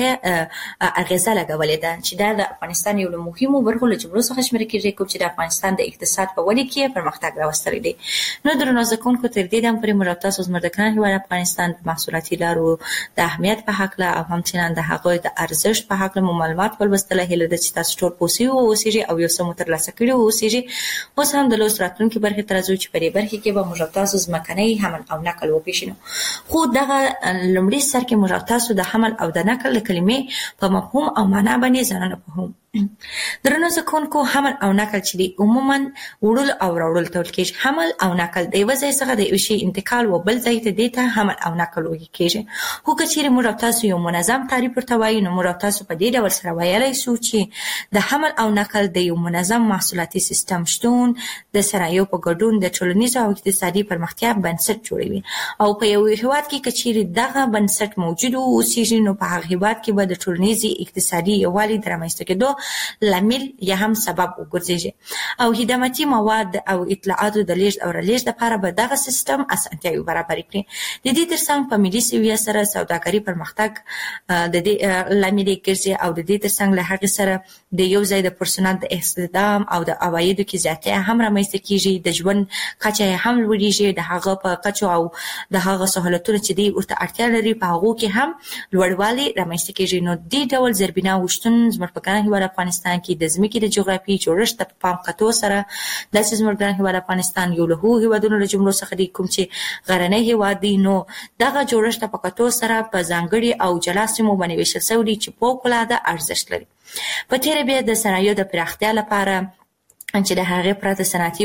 منطقه اغیزه لګولې ده چې دا د افغانستان یو له مهمو برخو له جملو څخه شمیرل کېږي کوم چې د افغانستان د اقتصاد په ودې کې پرمختګ راوستلی دی. نو درنو زده کوونکو تر دې دم پورې موږ تاسو زموږ د ګران هیواد افغانستان د محصولاتي لارو د اهمیت په هکله او همچنان د هغوی د ارزښت په هکله مو معلومات ولوستله. هیله ده چې تاسو ټول پوه سوي واوسیږئ او یو څه مو ترلاسه کړي واوسیږئ. اوس هم د لوست راتلونکي برخې ته راځو چې په برخې کې به موږ تاسو ځمکنی حمل او نقل وپېژنو. خو دغه لومړي سر کې موږ تاسو د حمل او د نقل د کلمې په مفهوم او معنا باندې ځانونه پوهوو. درنو زده کوونکو حمل او نقل چې دی عموما وړل او راوړل ته ویل کېږي. حمل او نقل د یوه ځای څخه د یو شي انتقال و بل ځای ته دې ته حمل او نقل ویل کېږي. خو که چیرې موږ تاسو یو منظم تعریف ورته وایو نو موږ تاسو په دې ډول سره ویلی شو چې د حمل او نقل د یو منظم محصولاتي سیستم شتون د صنایعو په ګډون د ټولنیز او اقتصادي پرمختیا بنسټ جوړوي. او په یو هیواد کې که چیرې دغه بنسټ موجود واوسیږي نو په هغه هیواد کې به د ټولنیزي اقتصادي یووالي د رامنځته کېدو لامل یا هم سبب وګرځي. او خدماتي مواد او اطلاعاتو د لیږد او رالېږد لپاره به دغه سیستم اسانتیاوې برابرې کړي. د دې ترڅنګ په ملي سویه سره سوداګري پرمختګ د دې لامل ګرځي او د دې ترڅنګ له هغې سره د یو ځای د پرسونل د استخدام او د عوایدو کې زیاتې هم رامنځته کېږي. د ژوند کچه هم لوړېږي. د هغه په کچو او د هغه سهولتونو چې دی ورته اړتیا لري په هغو کې هم لوړوالی رامنځته کېږي. نو دې ډول زیربناو شتون زموږ په ګران هیواد افغانستان کې د ځمکې د جغرافیې جوړښت ته په پام کتو سره داسې زموږ ګران هیواد افغانستان یو له هغو هیوادونو له جملو څخه دی کوم چې غرنی هیواد دی. نو دغه جوړښت ته په کتو سره په ځانګړي او جلا سیمو باندې ویشل شوی دی چې فوق‌العاده ارزښت لري. په تېره بیا د صنایعو د پراختیا لپاره چې د هغې پرته صنعتي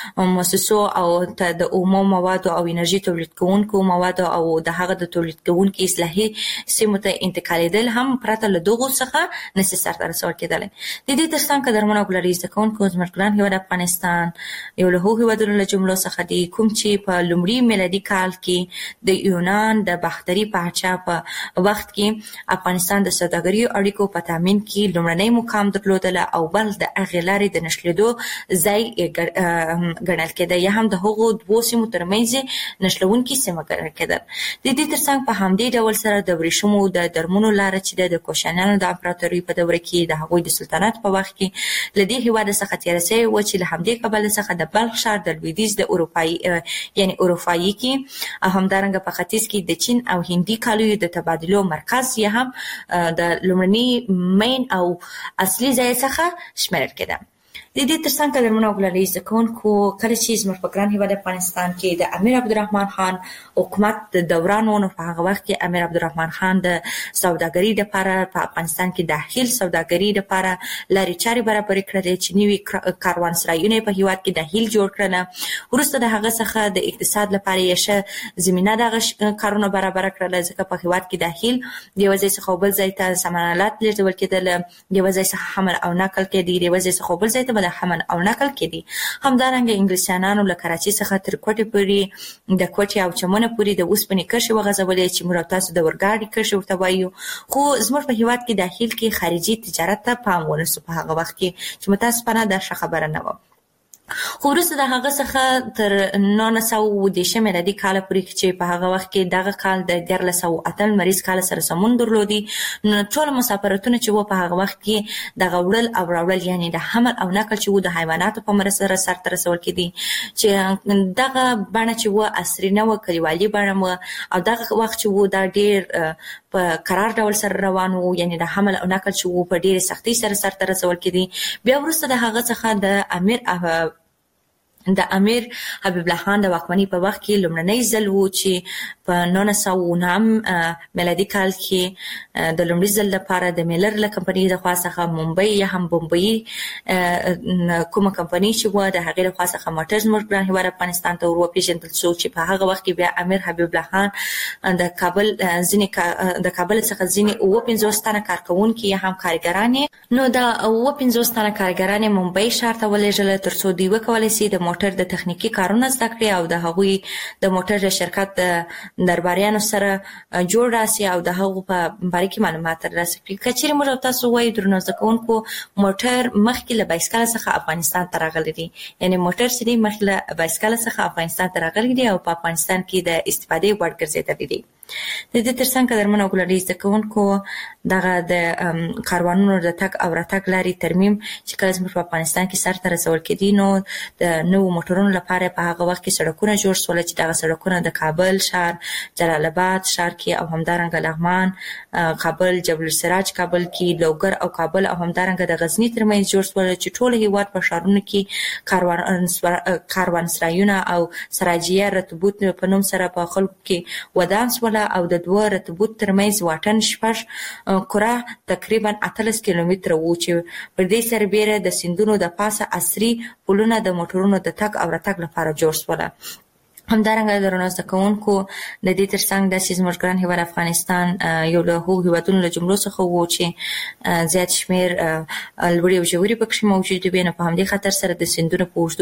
مؤسسو او د اومو موادو او انرژي تولید کوونکو موادو او د هغه د تولید کوونکو اصلاحي سیمو ته انتقالېدل هم پرته له دغو څخه نشي سرته رسول کېدلی. د دې ترڅنګ قدرمنو او ګلالي زده کوونکو زموږ ګران هیواد افغانستان یو له هغو هیوادونو له جملو څخه دی کوم چې په لومړي میلادي کال کې د یونان د باختري پاچا په وخت کې افغانستان د سوداګرۍ اړیکو په تامین کې لومړنی مقام درلودله او بل د هغې لارې د نښلېدو ځای ګڼل کېده یا هم د هغو دوو سیمو ترمنځ نښلوونکې سیمه ګڼل کېدل. د دې ترڅنګ په همدې ډول سره د ورېښمو د درمونو لاره چې د کوشانیانو د امپراتورۍ په دوره کې د هغوی د سلطنت په وخت کې له دې هېواده څخه تېره سوې وه چې له همدې کبله څخه د بلخ ښار د لویدیځ د اروپایي کې او همدارنګه په ختیځ کې د چین او هندي کالیو د تبادلو مرکز یا هم د لومړني مین او اصلي ځای څخه شمیرل کېده. د دې ترڅنګ قدرمنو غوړلي ځکونکو کله چې زموږ په ګران هیواد افغانستان کې د امیر عبدالرحمن خان حکومت د دوران ونو په هغه وخت کې امیر عبدالرحمن خان د سوداګرۍ لپاره په افغانستان کې داخل سوداګرۍ لپاره لارې چارې برابر کړې چې نوي کاروانسرایونه په هیواد کې داخل جوړ کړل. ورسته د هغه څخه د اقتصاد لپاره یې ښه زمينه د کارونو برابر کړل ځکه په هیواد کې داخل د یو ځای څخه بل ځای ته سامانات لیږدول کېدل، د یو ځای څخه حمل او نقل کېدی، د یو ځای څخه بل ځای ته د حمل او نقل کېدی. همدارنګه انګلیسانانو له کراچۍ څخه تر کوټې پورې د کوټې او چمنه پورې د اوسپنې کرښې وغځولې چې موږ تاسو د اورګاډي کرښې ورته وایو. خو زموږ په هیواد کې داخل کې خارجي تجارت ته پام ونسو په هغه وخت کې چې متاسفانه دا ښه خبره نه و. خو وروسته د هغه څخه تر 1910 میلادي کال پورې چې په هغه وخت کې دغه کال د 1908 مریض کال سره سمون درلودي، نو ټول مسافرتونه چې و په هغه وخت کې د غوړل او راوړل یعنی د حمل او نقل چې و د حیواناتو په مرسته سرته رسول کېدي چې دغه بڼه چې و عصري نه و، کلیوالي بڼه و او دغه وخت چې و دا ډېر په قرار ډول سره روان وو، یعنی د حمل او نقل چې و په ډېرې سختۍ سره سرته رسول کېدي. بیا وروسته د هغه څخه د امیر حبیب الله خان د واکمنۍ په وخت کې لومړنی ځل و چې په 1909 میلادي کال کې د لومړي ځل لپاره د میلر له کمپنۍ د خوا څخه ممبئی یا هم بمبئی کومه کمپنۍ چې و د هغې له خوا څخه موټر زموږ ګران هیواد افغانستان ته ور وپېژندل شو چې په هغه وخت کې بیا امیر حبیب الله خان د کابل څخه ځینې 50 تنه کارکوونکي یا هم کارګرانې، نو دا 50 تنه کارګرانې ممبئی ښار ته ولېږل تر څو دوی وکولی شي د موټر د تخنیکی کارونه زده کړي او د هغوی د موټر شرکت د درباریانو سره جوړ راسي او د هغو په باره کې معلومات ترلاسه کړي. که چیرې موږ تاسو وایو درنو زده کوونکو موټر مخکې له بایسکل څخه افغانستان ته راغلی دی، یعنی موټر چې دی مخکې له بایسکل څخه افغانستان ته راغلی دی او په افغانستان کې د استفادې وړ ګرځېدلی دی. د دې ترڅنګ قدرمنو غوړلي زده کوونکو دغه د کاروانونو د تګ او راتګ لارې ترمیم چې کله زموږ په افغانستان کې سرته رسول کېدي، نو د نوو موټرونو لپاره په هغه وخت کې سړکونه جوړ شول چې دغه سړکونه د کابل ښار، جلال آباد ښار کې او همدارنګه لغمان، کابل، جبل السراج کابل کې، لوګر او کابل او همدارنګه د غزني ترمنځ جوړ شول چې ټول هیواد په ښارونو کې کاروانسرایونه او سراجیه رتبوت په نوم سره په خلکو کې ودان شول او د دوه رتبوت ترمنځ واټن 6 کره تقریبا 18 کیلومتره و چې پر دې سربېره د سیندونو د پاسه عصري پلونه د موټرونو د تګ او راتګ لپاره جوړ شول. همدارنګه درنو زده کوونکو د دې ترڅنګ د زموږ ګران هیواد افغانستان یو له هغو هیوادونو له جملو څخه و چې زیات شمېر لوړې او ژورې پکښې موجود وي، نو په همدې خاطر سره د سیندونو په اوږدو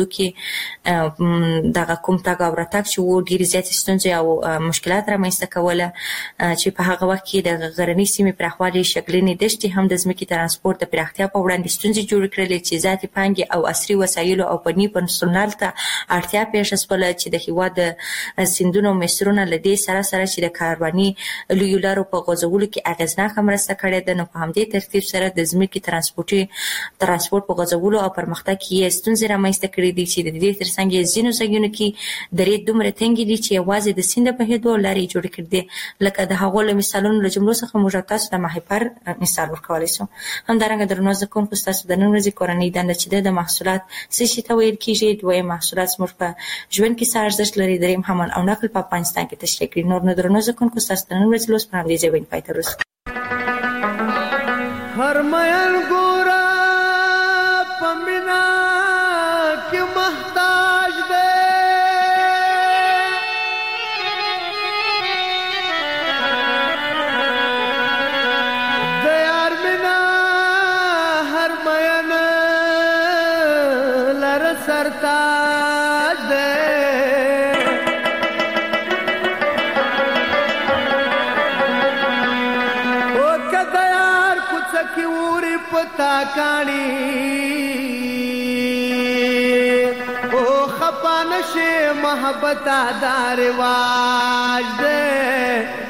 کې دغه کوم تګ او راتګ چې و ډېرې زیاتې ستونزې او مشکلات رامنځته کوله چې په هغه وخت کې د غرنۍ سیمې پراخوالي، شګلنې دښتې هم د ځمکې ترانسپورت د پراختیا په وړاندې ستونزې جوړې کړلې چې زیاتې پانګې او عصري وسایلو او فني پرسونل ته اړتیا پېښه شوله چې د هیواد د سیندونو مصرونه لدې سره چې د کارواني لویو لارو په غځولو کې اغېزناکه مرسته کړې ده، نو په همدې ترتیب سره د ځمکې ترانسپورت په غځولو او پرمختګ کې یې ستونزې رامنځته کړې دي چې د دې ترڅنګ یې ځینو ځایونو کې درې دومره تنګې دي چې یوازې د سیند په بهېدو لارې جوړې کړې دي، لکه د هغو له مثالونو له جملو څخه موږ تاسو د ماهیپر مثال ورکولی شو. همدارنګه درنو زده کوونکو ستاسو د نن ورځې کورنۍ دنده چې د محصولات څه شي ته ویل کېږي، دویم محصولات زموږ په ژوند کې څه ارزښت لري، دریم حمل او نقل په افغانستان کې تشریح کړي. نور نو درنو زده کوونکو ستاسو د نن ورځې لوست په همدې ځای باندې پای ته رسوو. هر مین ګوره په مینا کې محتاج دی، د یار مینا هر مین لره سرتاج دی. پتا کانی او خپانشه محبت دا رواج دے